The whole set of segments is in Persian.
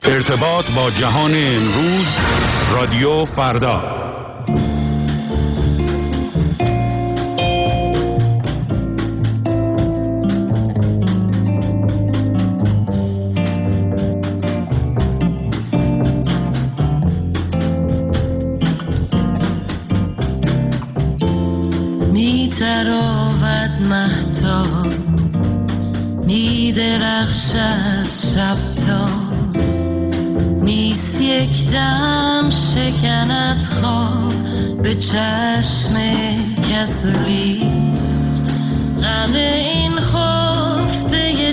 ارتباط با جهان امروز، رادیو فردا. می‌تراود مهتاب، می‌درخشد شب تا، نیست یک دم شکند خواب به چشم کسولی. غم این خفته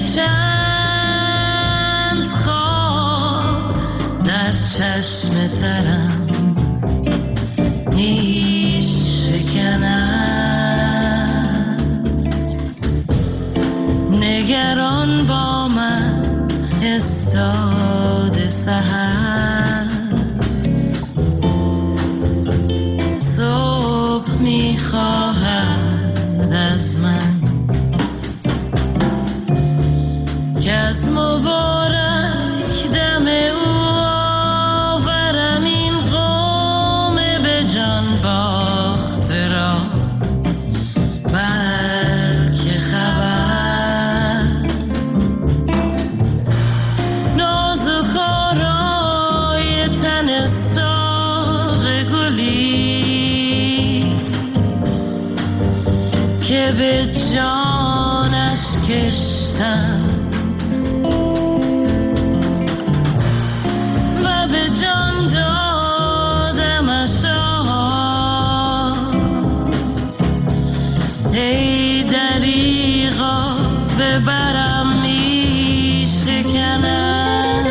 چند خواب در چشم ترم نیست شکند. نگران با من استاد سحر، صبح میخواهد از من که از مبارک دم او آورم این قوم به جان باخته را. بلکه خبر نازک آرای تن ساق گلی که به جانش کشتم و به جان دادمش. ای دریغا ببرم می شکند.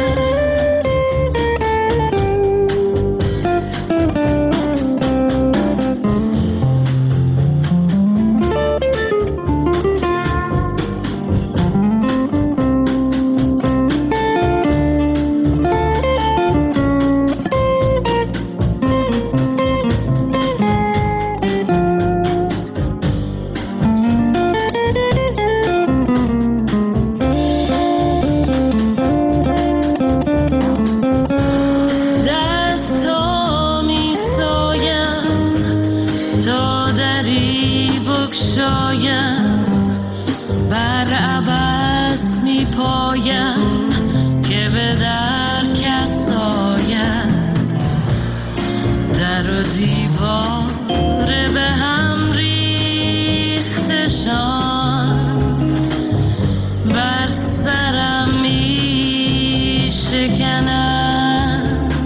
بر عبث می پایم که به در کس آید. در و دیوار به هم ریختشان بر سرم می شکند.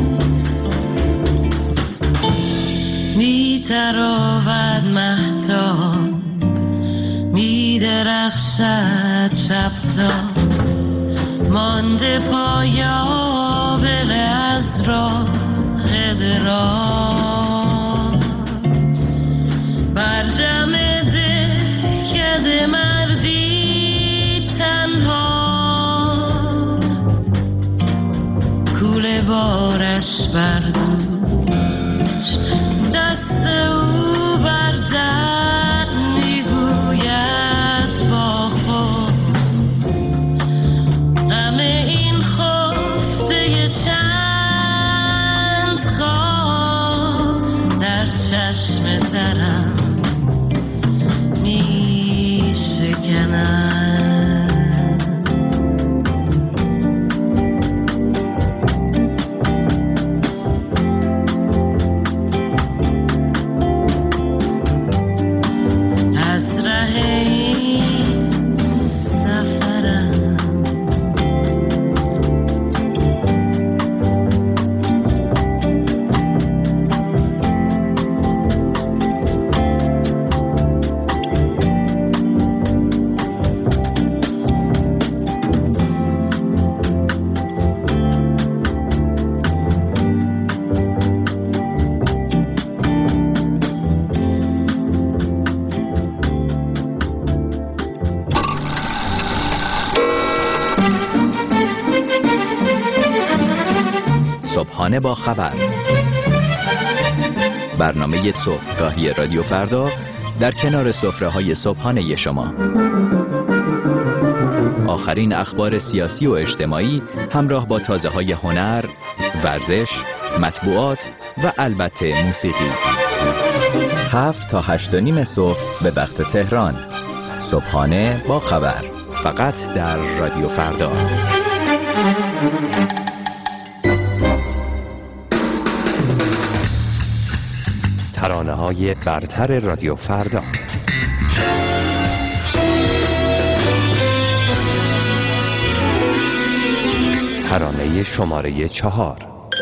می تراود مهتاب، می درخشد شب تا، مانده پایابل از راه درات. بر دم دهکده مردی تنها، کوله بارش بر دوش، دست او بر در میگوید با خود. غم این خفته چند خواب در چشم ترم می شکند. صبحانه با خبر، برنامه صبحگاهی رادیو فردا در کنار سفره‌های صبحانه شما. آخرین اخبار سیاسی و اجتماعی همراه با تازه‌های هنر، ورزش، مطبوعات و البته موسیقی. 7 تا 8:30 صبح به وقت تهران. صبحانه با خبر، فقط در رادیو فردا. ترانه‌های برتر رادیو فردا. ترانه شماره 4.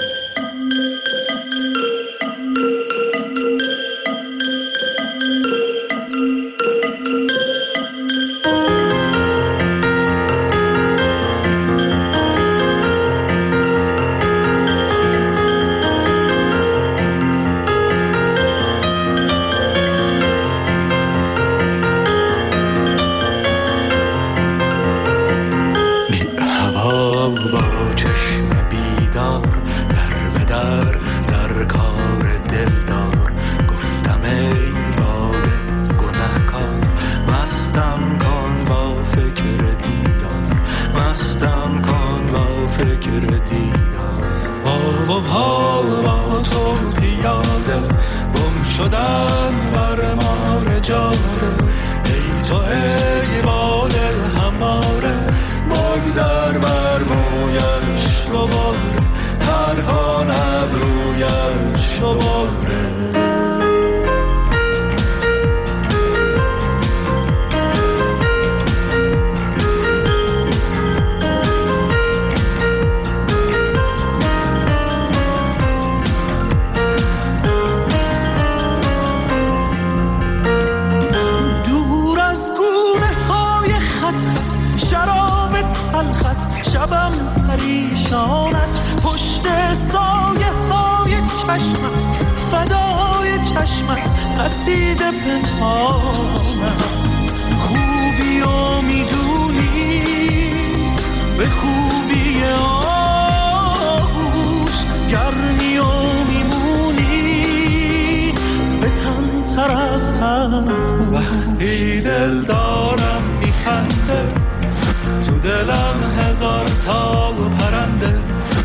وقتی دل دارم میخنده، تو دلم هزار تا پرنده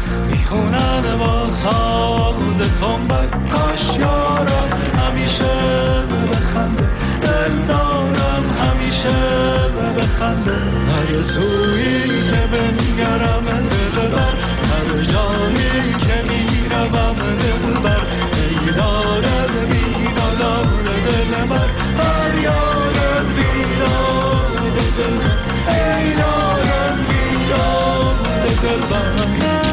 میخونن با ساز تنبک. کاش یارم همیشه بخنده، دل دارم همیشه بخنده. هر سویی که بنگرم دلبر، هر جایی که میروم دلبر. ای دارد بیدار دلبر، هر یار از بیدار دلبر. ای یار از بیدار دلبر.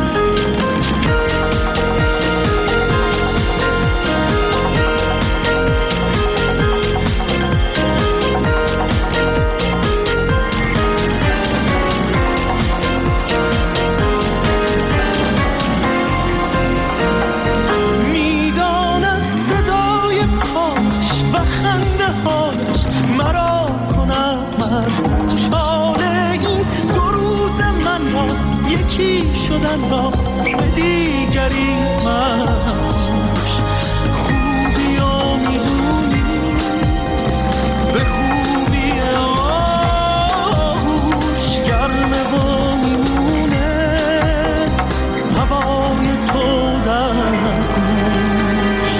شدن را به دیگری منش، خوبی ها میدونی به خوبی آهوش. گرمه و میمونه هوای تو در گوش.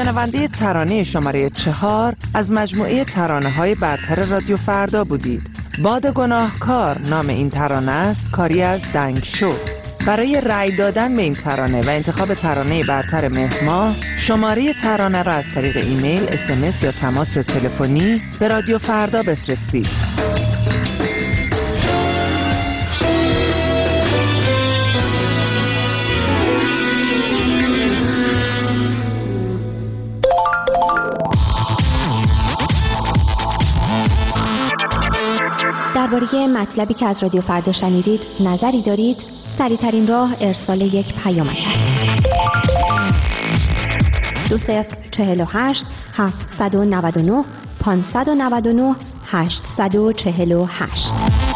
شنونده ترانه شماره 4 از مجموعه ترانه‌های برتر رادیو فردا بودید. باد گناهکار نام این ترانه است، کاری از دنگشو. برای رأی دادن به این ترانه و انتخاب ترانه برتر مهر ماه، شماره ترانه را از طریق ایمیل، SMS یا تماس تلفنی به رادیو فردا بفرستید. درباره مطلبی که از رادیو فردا شنیدید نظری دارید؟ سریع‌ترین راه ارسال یک پیامک است. 2048 799 599 848.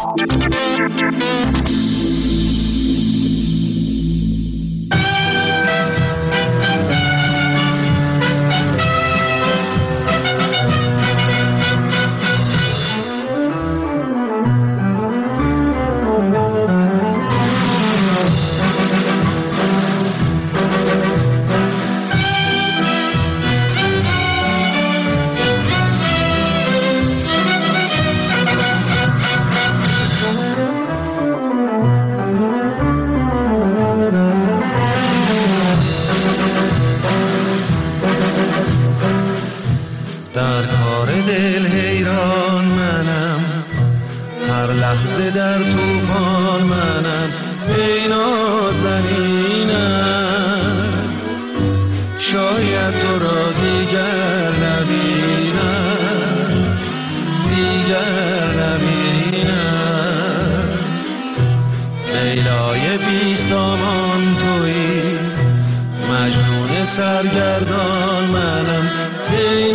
سرگردان منم، ای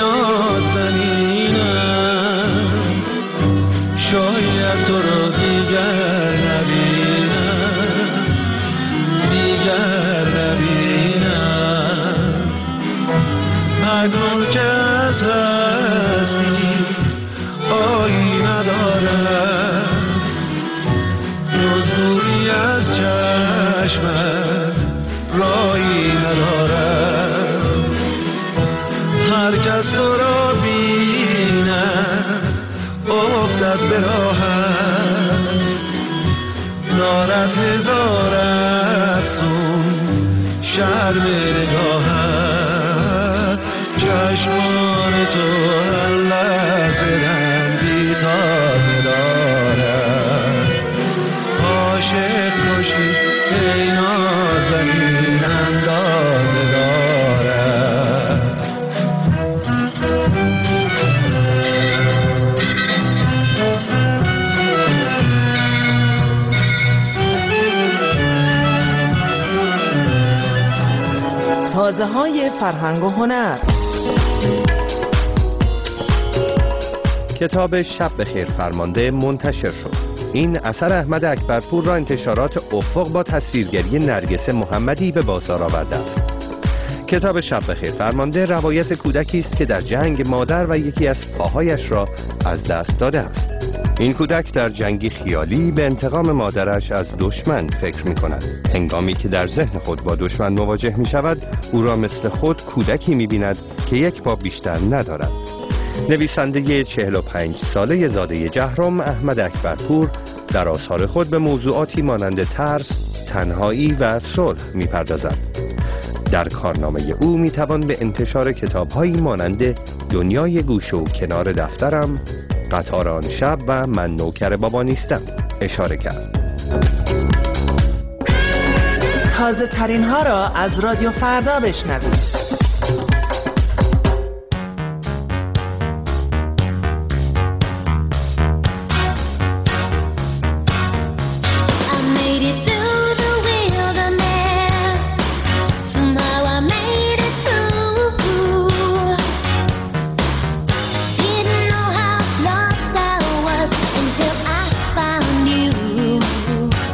نازنینم، شاید تو رو دیگر نبینم، دیگر نبینم. مگنون که از هستی آیی ندارم، جز دوری از چشمت رایی ندارم. هر کس تو را بیند افتد به راحت، دارد هزار افسون شرم نگاهت. چشمان تو هر لحظه رنگی تازه دارد، عاشق کشی ای نازنین اندازه دارد. تازه های فرهنگ و هنر. کتاب شب بخیر فرمانده منتشر شد. این اثر احمد اکبرپور را انتشارات افق با تصویرگری نرگس محمدی به بازار آورده است. کتاب شب بخیر فرمانده روایت کودکی است که در جنگ مادر و یکی از پاهایش را از دست داده است. این کودک در جنگی خیالی به انتقام مادرش از دشمن فکر می کند. هنگامی که در ذهن خود با دشمن مواجه می شود، او را مثل خود کودکی می بیند که یک پا بیشتر ندارد. نویسنده 45 ساله زاده جهرم احمد اکبرپور در آثار خود به موضوعاتی مانند ترس، تنهایی و صلح می‌پردازد. در کارنامه او می‌توان به انتشار کتاب‌هایی مانند دنیای گوشه و کنار دفترم، قطار آن شب و من نوکر بابا نیستم اشاره کرد. تازه ترین ها را از رادیو فردا بشنوید.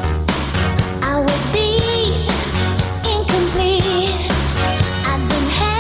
I've been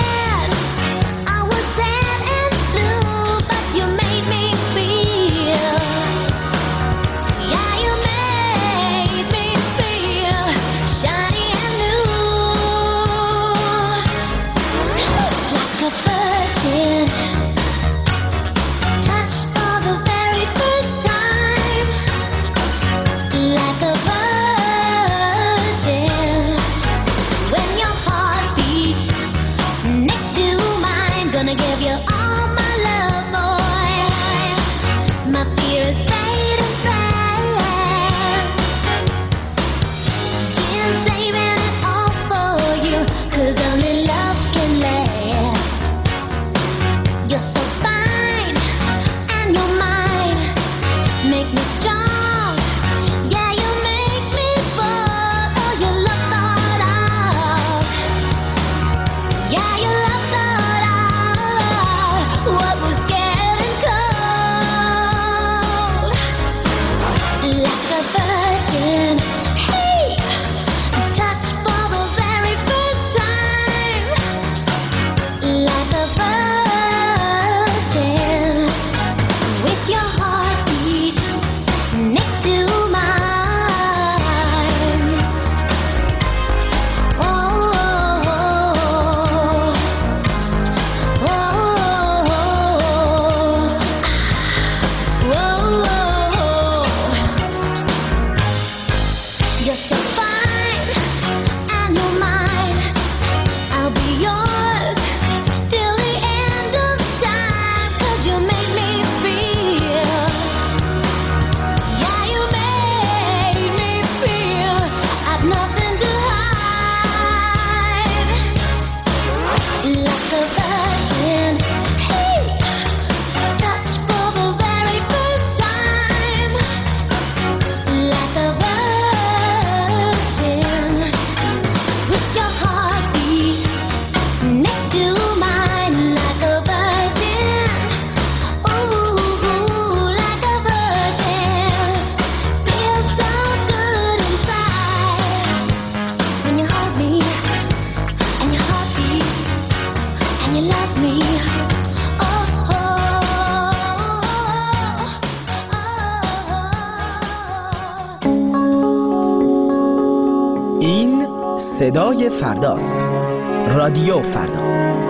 صدای فرداست. رادیو فردا.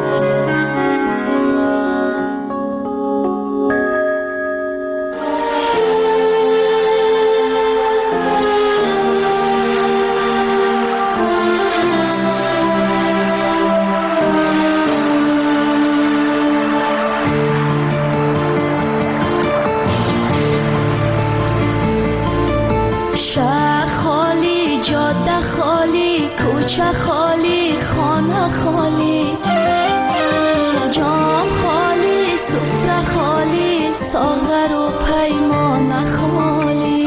کوچه خالی، خانه خالی، جام خالی، سفره خالی، ساغر و پیمان خالی.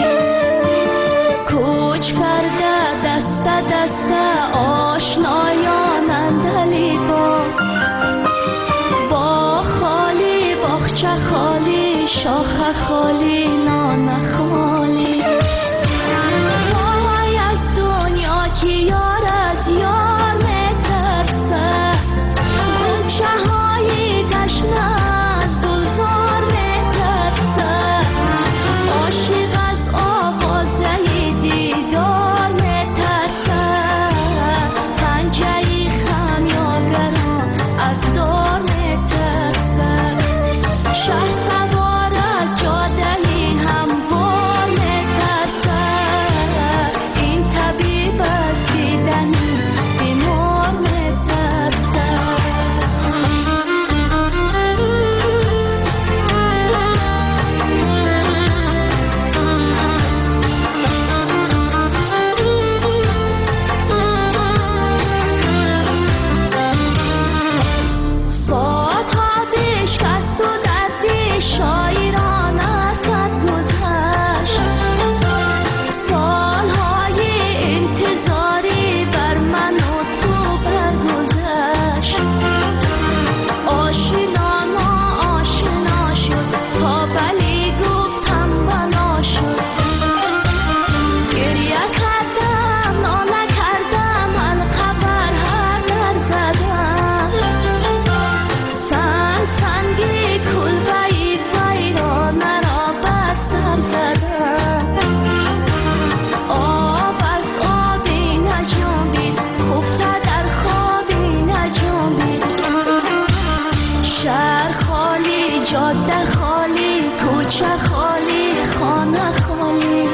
کوچ کرده دست دست آشنایان اندلی با خالی، باغچه خالی، شاخه خالی، نان خالی. وای از دنیا که یار از یار میترسه، گوشه های تشنه از گلزار میترسه، عاشق از آوازه دیدار میترسه، پنجه خمیازگران از دار میترسه، شه سوار از جاده هموار میترسه، این طبیب از دیدنی بیمار میترسه. ساعتها بشکست و دردی شاعران ازت گذشت، سالهای انتظاری بر من و تو برگذشت، آشنا ناآشنا شد تا بلی گفتم بلا شد، گریه کردم ناله کردم حلقه بر هر در زدم، سنگی کلبه‌ای ویرانه را بر سر زدم، آب از آبی نجنبید خفته در خوابی نجنبید، شهر خالی جاده خالی کوچه خالی خانه خالی،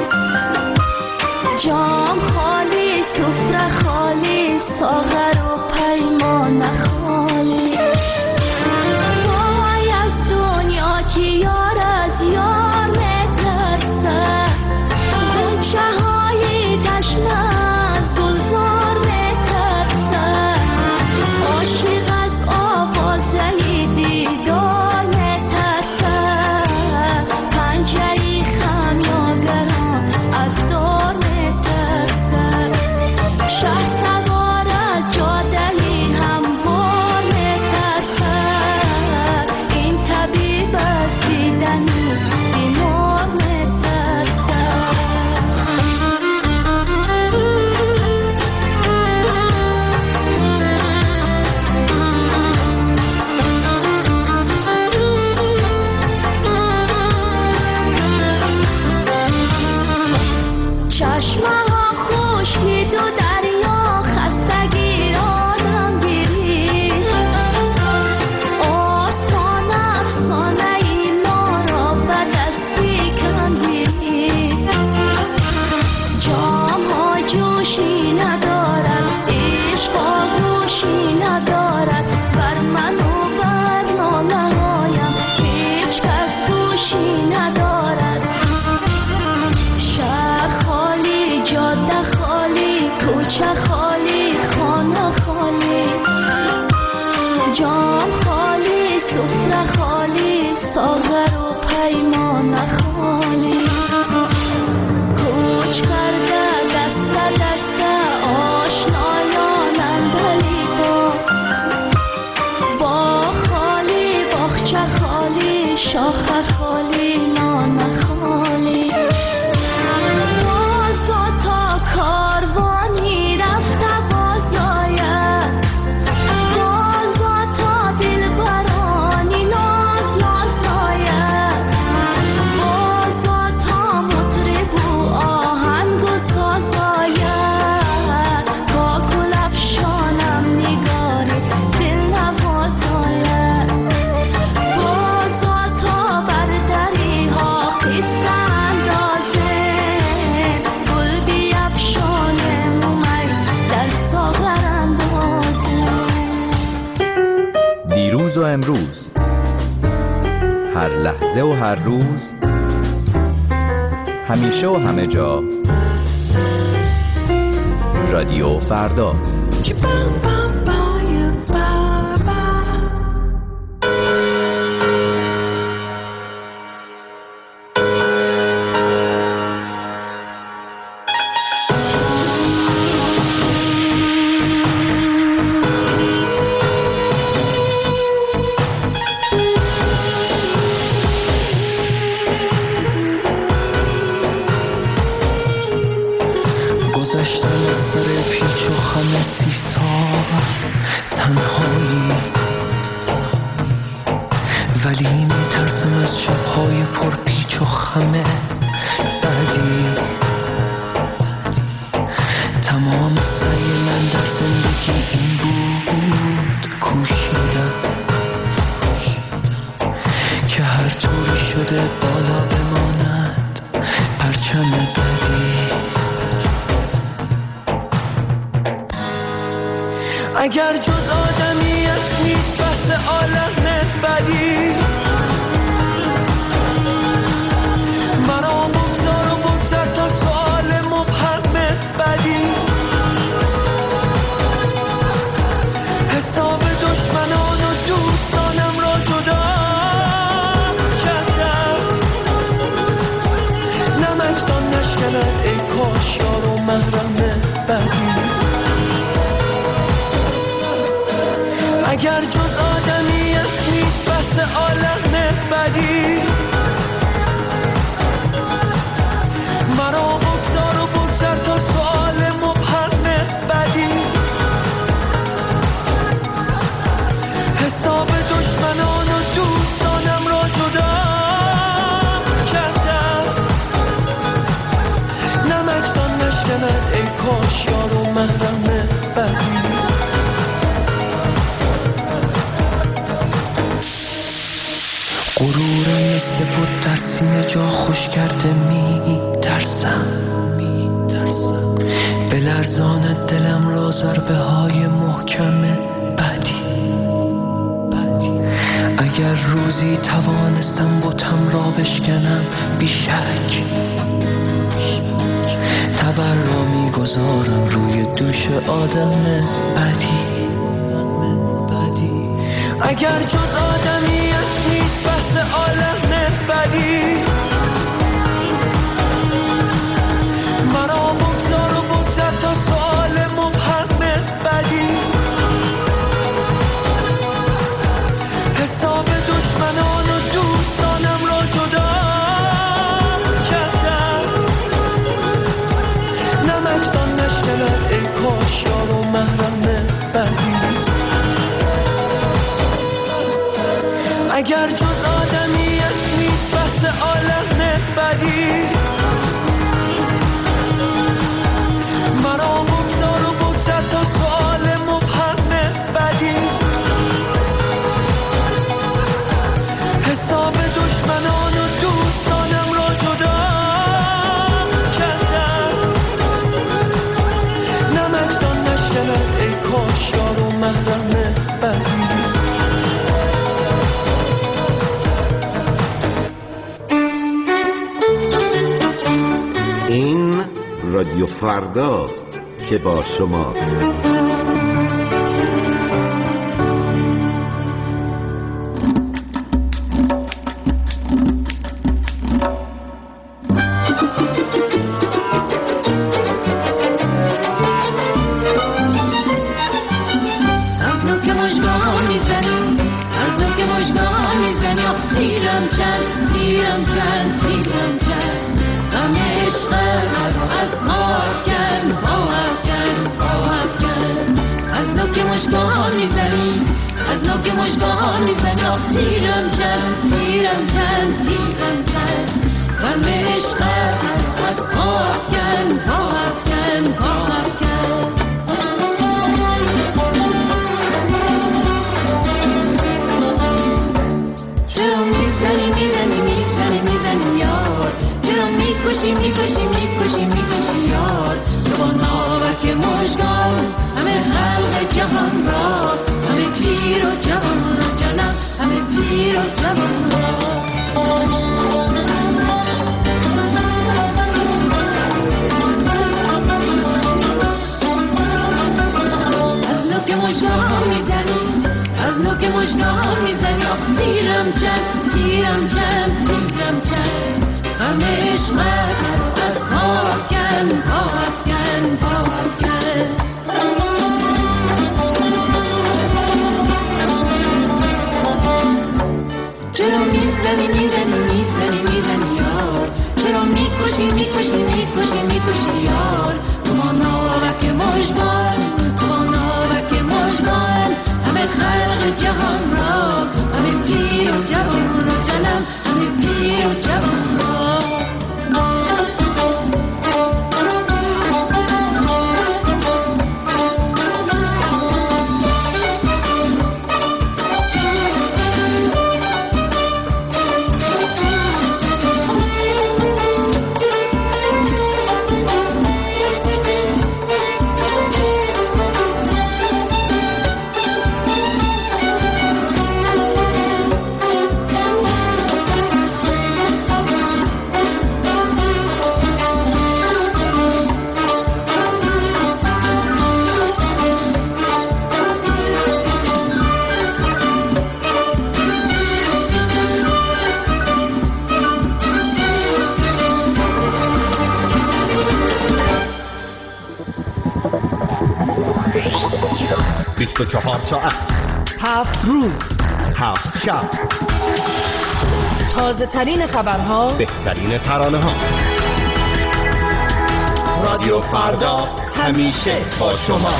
جام خالی سفره خالی ساغر و پیمان خالی. وای از دنیا که یار از یار میترسه، گوشه های تشنه از گلزار میترسه، عاشق از آوازه دیدار میترسه، پنجه خمیازگران از دار میترسه، شه سوار از جاده هموار میترسه، این طبیب از دیدنی بیمار میترسه. چشمه ها خشکید و دریا خستگی آدم گیرید، آستان افسانه ای ما را به دستی کندید، جام ها جوشی ندارد عشق آغوشی ندارد، بر من و بر ناله هایم هیچ کس گوشی ندارد، شهر خالی جاده خالی کوچه خالی خانه خالی، جام خالی سفره خالی ساغر و پیمان خالی. کوچ کرده دست دست آشنایان اندلی با خالی باغچه خالی شاخه خالی نان خالی. بازا تا کاروانی رفته بازاید، بازا تا دلبرانی ناز نازاید، بازا تا مطرب و آهنگ و سازاید، کاکو لب امروز، هر لحظه و هر روز، همیشه و همه جا. رادیو فردا. اگر جز آدمیت نیست بس عالم بدی، مرا بگذار و بگذر تا سؤال مبهم بدی. حساب دشمنان و دوستانم را جدا کردم، نمکدان نشکند ای کاش یار و محرم بدی. اگر جز آدمیت نیست بس عالم بدی، مرا بگذار و بگذر تا سؤال مبهم بدی. حساب دشمنان و دوستانم را جدا کردم، نمکدان نشکند ای کاش یار و محرم بدی. غرورم مثل بود در سینه جا خوش کرده می ترسم، به لرزان دلم را ضربه های محکم بدی. اگر روزی توانستم بتم را بشکنم بی شک، تبر را می گذارم روی دوش آدم بدی. اگر جز آدمیت نیست بس عالم بدی، مرا بگذار و بگذر تا سؤال مبهم بدی. حساب دشمنان و دوستانم را جدا کردم، نمکدان نشکند ای کاش یار و محرم بدی. اگر جز آدمیت نیست بس عالم بدی، مرا بگذار و بگذر تا سؤال مبهم بدی. حساب دشمنان و دوستانم را جدا کردم، نمکدان نشکند ای کاش یار و محرم بدی. رادیو فرداست که با شماست. همه خلق جهان را، همه پیر و جوان را جنم 24 ساعت، 7 روز، 7 شب، تازه ترین خبرها، بهترین ترانه ها. رادیو فردا همیشه با شما.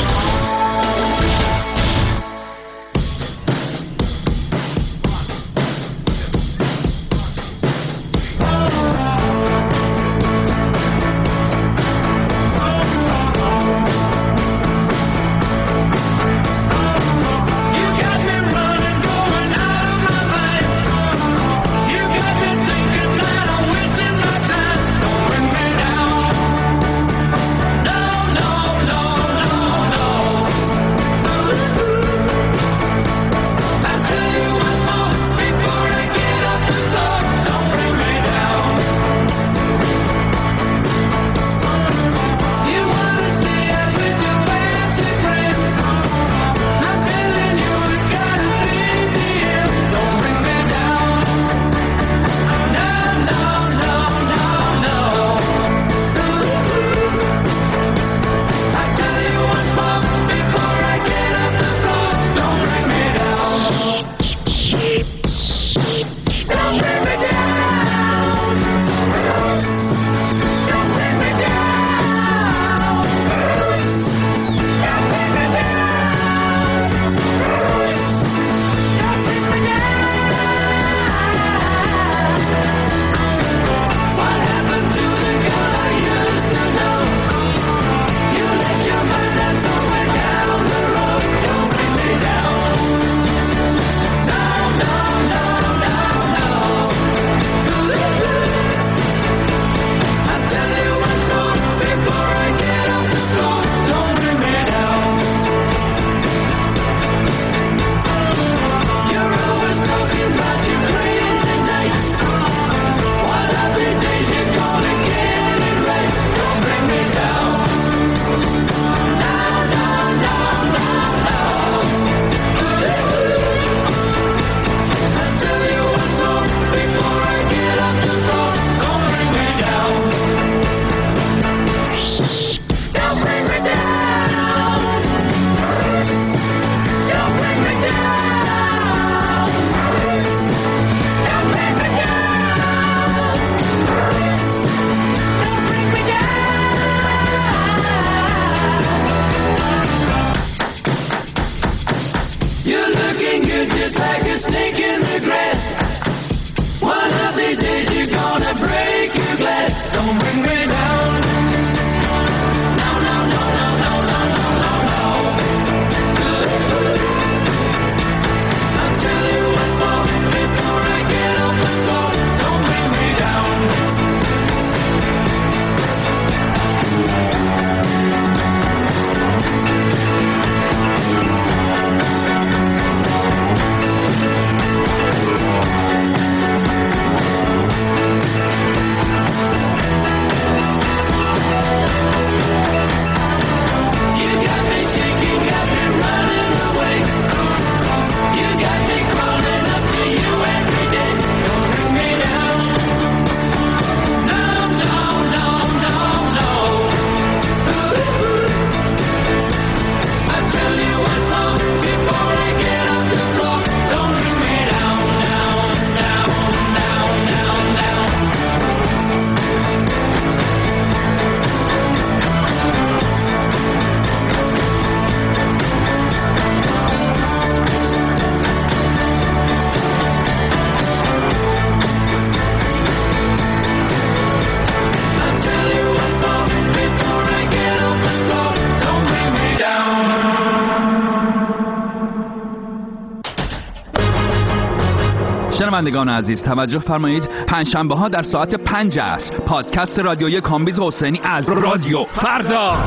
شنوندگان عزیز توجه فرمایید، پنجشنبه ها در ساعت 5 عصر پادکست رادیویی کامبیز حسینی از رادیو فردا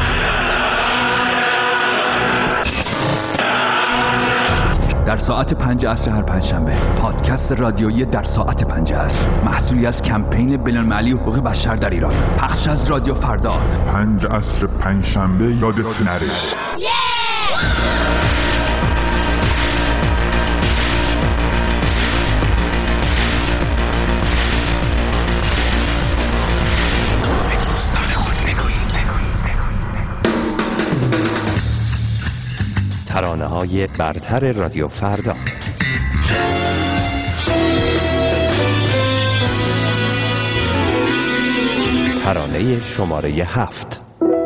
در ساعت 5 عصر هر پنجشنبه پادکست رادیویی در ساعت 5 عصر محصولی از کمپین بین‌المللی حقوق بشر در ایران، پخش از رادیو فردا. 5 عصر پنجشنبه یادت نره. ترانه‌های برتر رادیو فردا. ترانه شماره 7.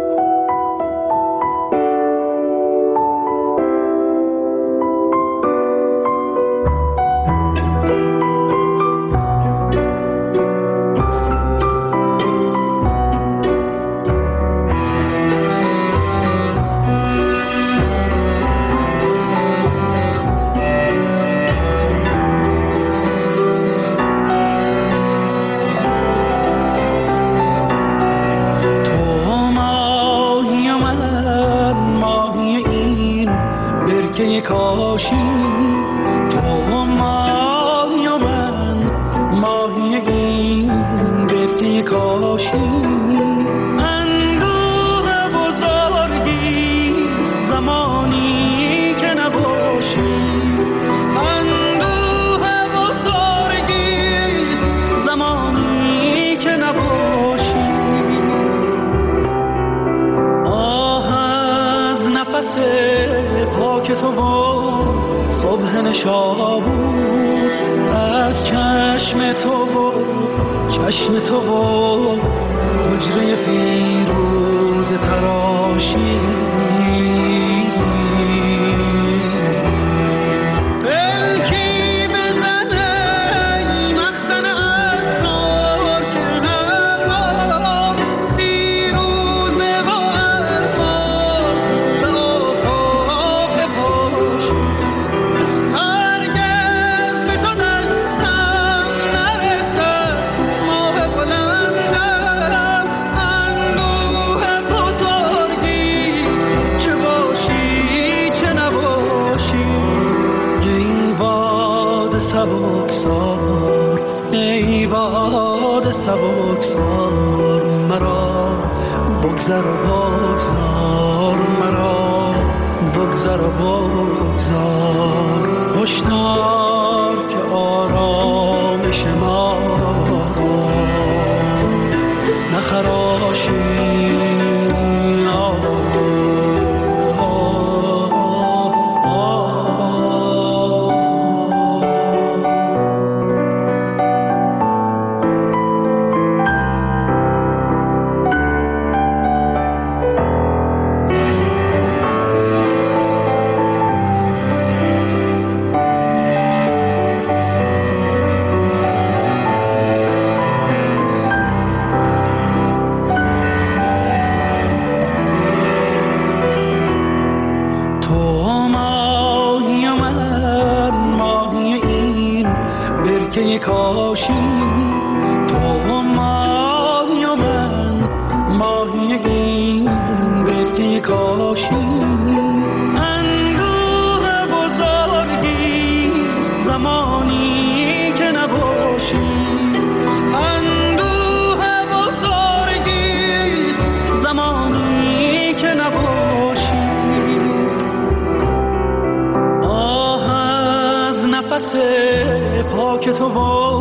پاک تو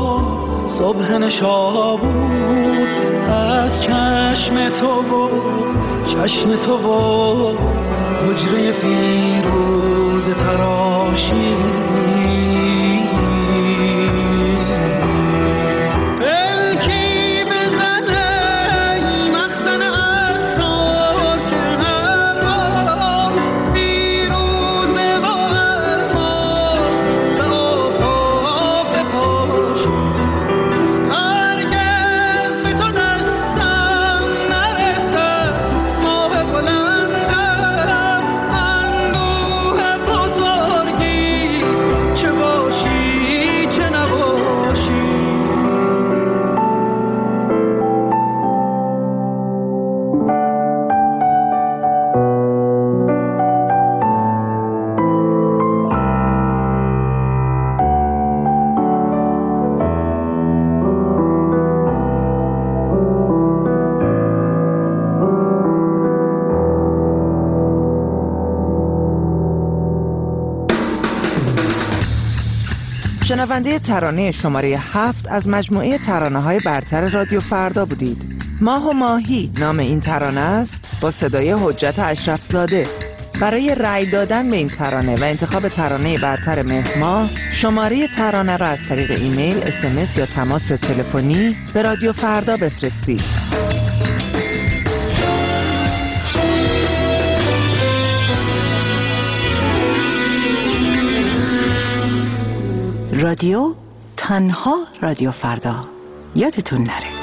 و صبح نشابود از چشم تو و چشم تو و حجره فیروز تراشی شنونده ترانه شماره 7 از مجموعه ترانه‌های برتر رادیو فردا بودید. ماه و ماهی نام این ترانه است با صدای حجت اشرف زاده. برای رأی دادن به این ترانه و انتخاب ترانه برتر مهر ماه، شماره ترانه را از طریق ایمیل، SMS یا تماس تلفنی به رادیو فردا بفرستید. رادیو تنها رادیو فردا، یادتون نره.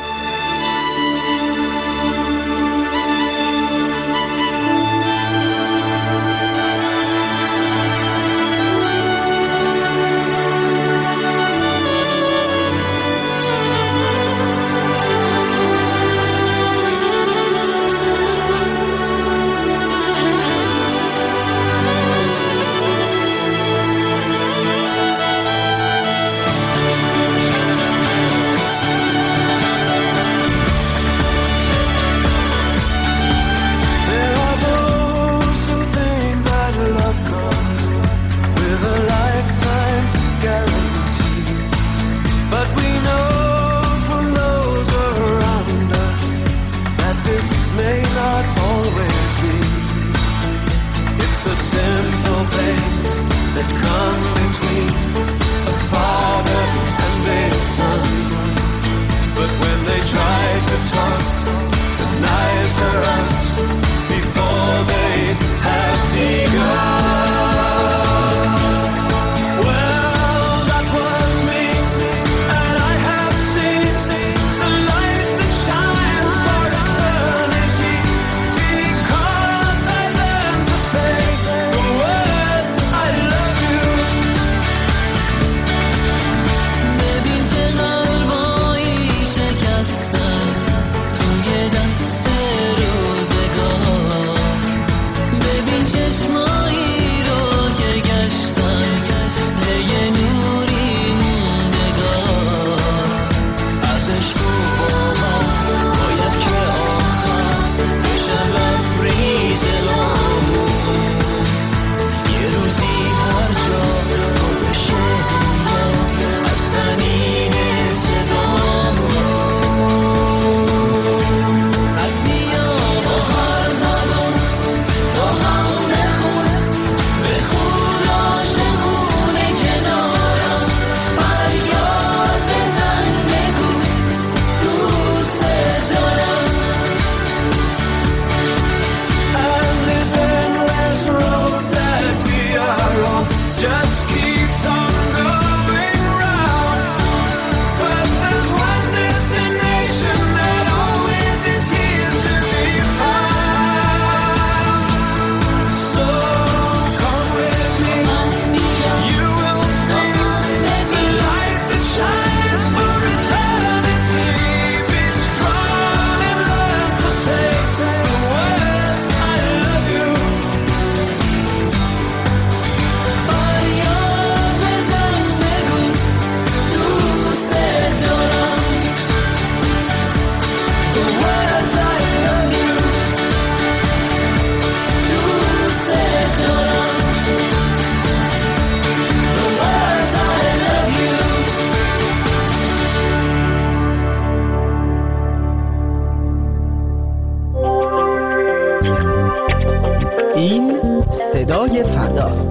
صدای فرداست.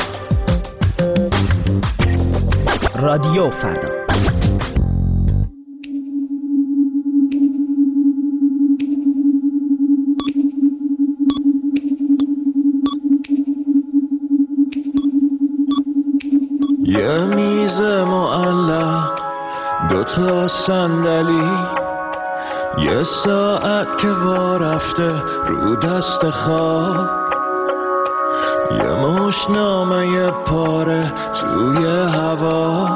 رادیو فردا. یه میز معلق، دوتا صندلی، یه ساعت که وا رفته رو دست خواب، یه مشنامه پاره توی هوا،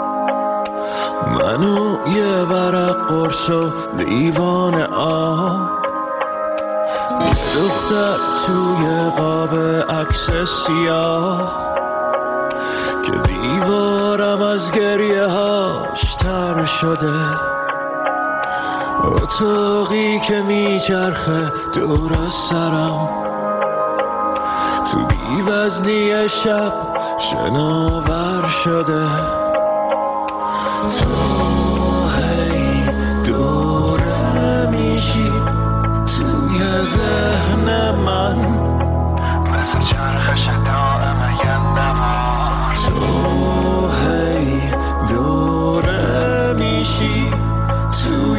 منو یه ورق قرص و لیوان آب، یه دختر توی قاب عکس سیاه که دیوارم از گریه هاش تر شده، اتاقی که میچرخه دور از سرم، تو بی‌وزنی شب شناور شده، تو هی دوره میشی توی ذهن من، مثل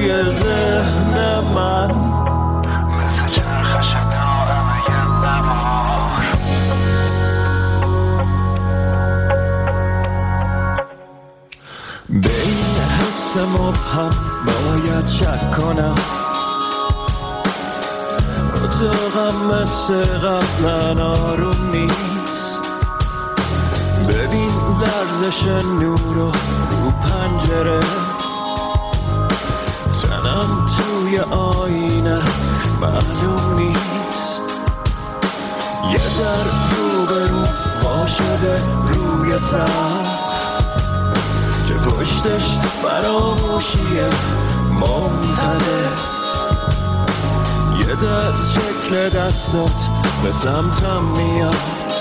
توی ذهن من مثل چرخش دائمه نوار. به این حس مبهم باید شک کنم، اتاقم مثل قبلا آروم نیست. ببین لرزش نور رو پنجره، تنم توی آینه معلوم نیست. یه در رو به رو وا شده روی سر که پشتش فراموشیه ممتده. یه دست شکل دستات به سمتم میاد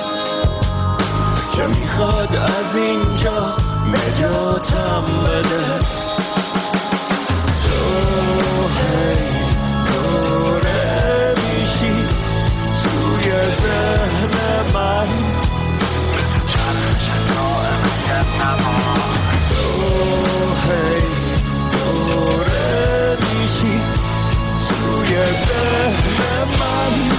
که میخواد از اینجا نجاتم بده. تو هی دوره میشی توی ذهن من مثل چرخش دائمه نوار. تو هی دوره میشی توی ذهن من.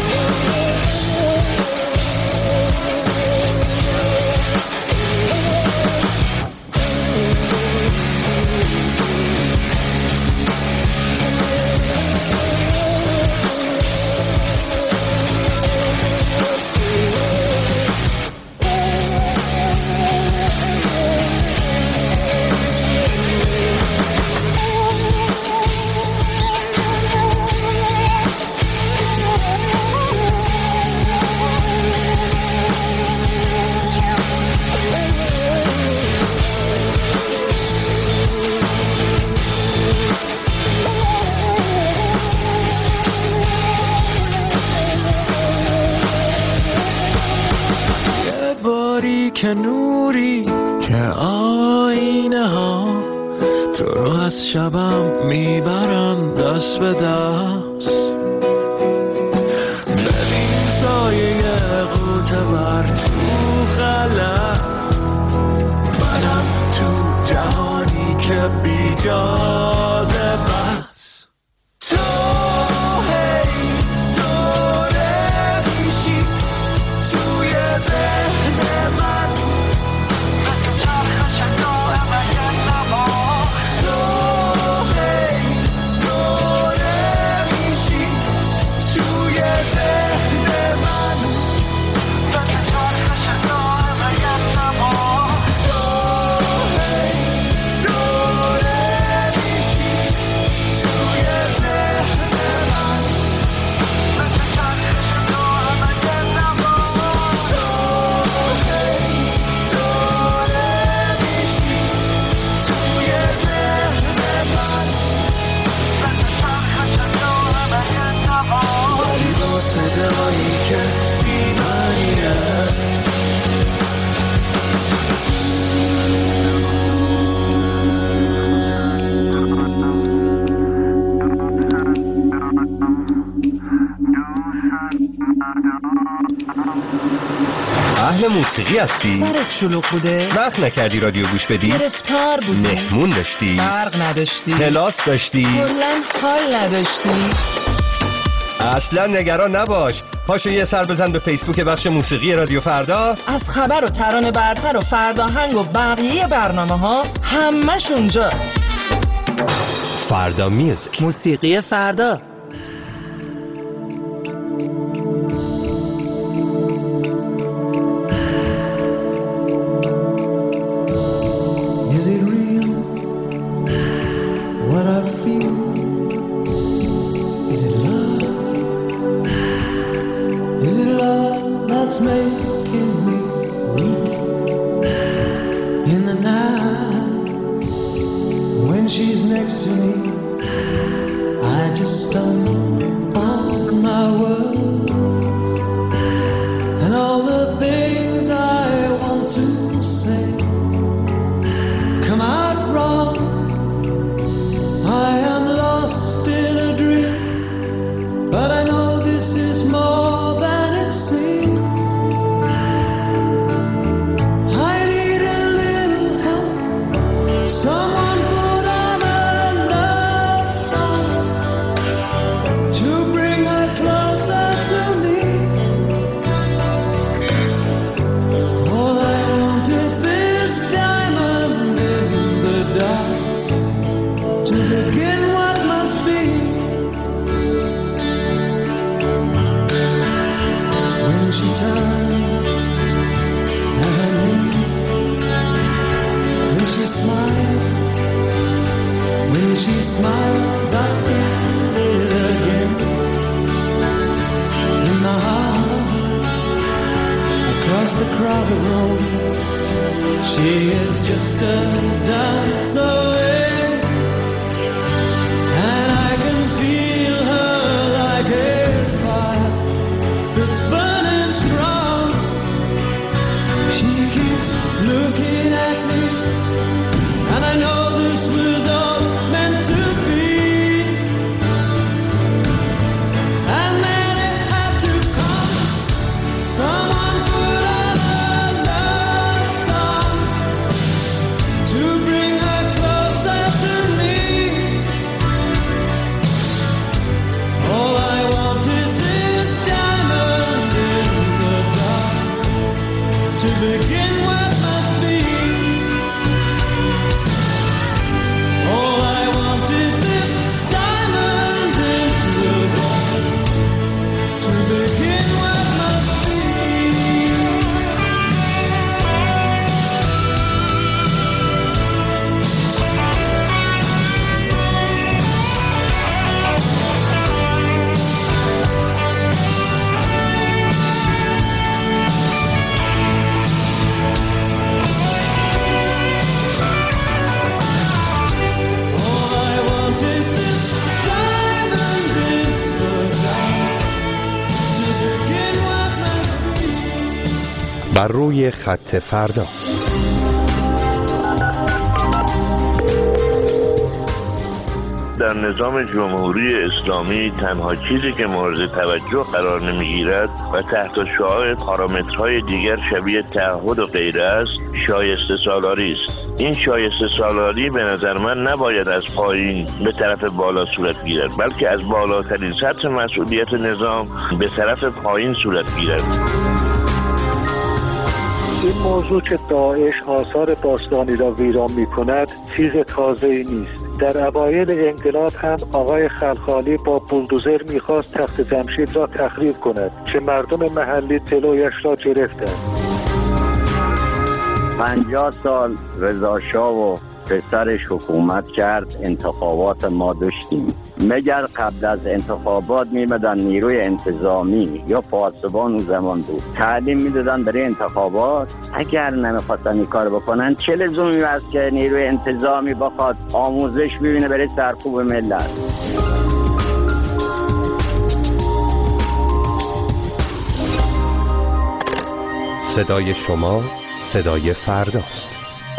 که نوری که آینه ها تو رو از شبم میبرن دست به دست. ببین سایه قوطه بر تو خلق، منم تو جهانی که بی جازه بس. تو هی دوره میشی توی ذهن من مثل چرخش دائمه نوار. تو هی دوره میشی توی ذهن من مثل چرخش دائمه نوار. تو هی دوره میشی توی ذهن من مثل چرخش دائمه نوار. تو هی دوره میشی توی ذهن من مثل چرخش دائمه نوار. ولی با صدایی که بی‌معنیه اهل موسیقی هستی؟ سرت شلوغ بوده؟ وقت نکردی رادیو گوش بدی؟ گرفتار بودی؟ مهمون داشتی؟ برق نداشتی؟ کلاس داشتی؟ کلاً حال نداشتی؟ اصلا نگران نباش، پاشو یه سر بزن به فیسبوک بخش موسیقی رادیو فردا. از خبر و ترانه برتر و فرداهنگ و بقیه برنامه ها همش اونجاست. فردا میوزیک، موسیقی فردا. Is it real what I feel? Is it love? Is it love that's making me weak in the night when she's next to me? I just stumble on my words and all the things I want to say come out wrong. I am lost in a dream, but I know this is more than it seems. I need a little help, someone put on another she smiles, I feel it again in my heart. Across the crowded road, she is just a dance away, and I can feel her like a fire that's burning strong. She keeps looking at me, and I know this was all meant to be. And then it had to come. Someone put on a love song to bring her closer to me. All I want is this diamond in the dark to begin what must be. All I want is this diamond in the dark to begin what must be. All I want is this diamond in the dark to begin what must be. بر روی خط فردا. در نظام جمهوری اسلامی تنها چیزی که مورد توجه قرار نمیگیرد و تحت شعاع پارامترهای دیگر شبیه تعهد و غیره است، شایسته سالاری است. این شایسته سالاری به نظر من نباید از پایین به طرف بالا صورت گیرد، بلکه از بالاترین سطح مسئولیت نظام به طرف پایین صورت گیرد. این موضوع که داعش آثار باستانی را ویران می‌کند چیز تازه‌ای نیست. در اوایل انقلاب هم آقای خلخالی با بولدوزر می‌خواست تخت جمشید را تخریب کند که مردم محلی جلویش را گرفتند. 50 سال رضا شاه و پسرش حکومت کرد، انتخابات ما داشتیم. مگر قبل از انتخابات میمدن نیروی انتظامی یا پاسبان اون زمان بود تعلیم میدادن برای انتخابات؟ اگر نمیخواستن این کار بکنن چه لزومی هست که نیروی انتظامی بخواد آموزش ببینه برای سرکوب ملت؟ صدای شما صدای فرداست.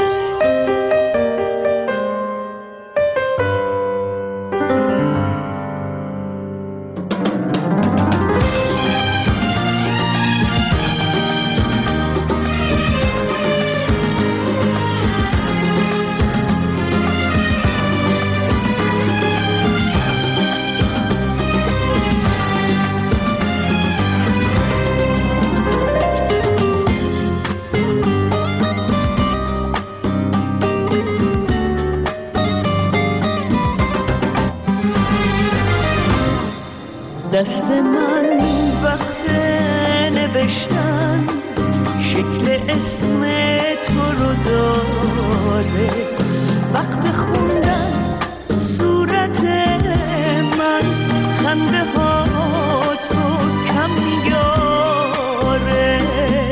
دست من وقت نوشتن شکل اسم تو رو داره، وقت خوندن صورت من خنده ها تو کم میاره،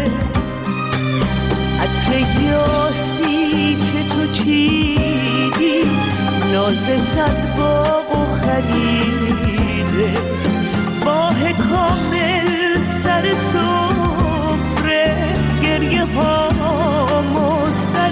عطر یاسی که تو چیدی نازه صد باغ و خریده، ماه کامل سر سفره گریه هامو سر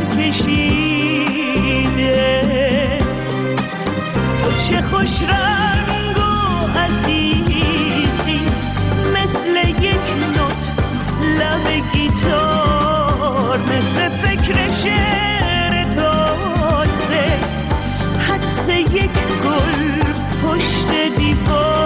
کشیده، تو چه خوش رنگ و عزیزی مثل یک نوت لب گیتار، مثل فکر شعر تازه حدس یک گل پشت دیوار.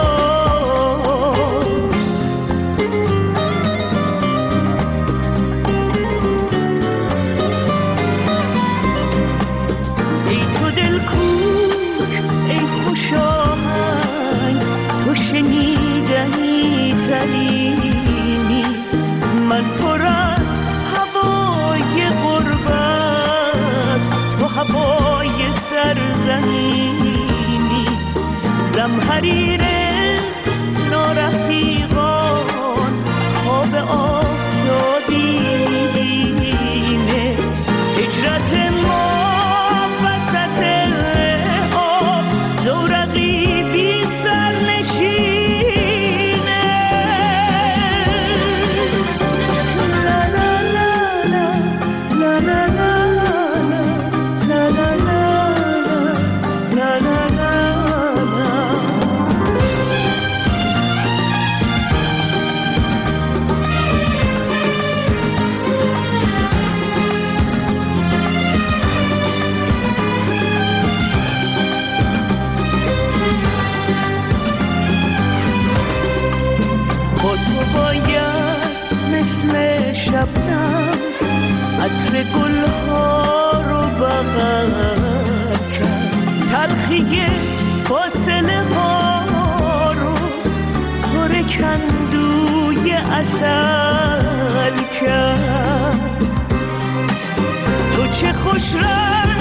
شنیدنی ترینی من پر از هوای غربت، تو هوای سرزمینی. حریر نارفیقان خواب آفتابی میبینه هجرت ما وسط آب زورقی بی سر نشینه لا لا لا لا لا لا لا لا لا لا شبنم عطر گلها رو بغل کرد تلخی فاصله ها رو پر کندوی عسل کرد تو چه خوش رنگ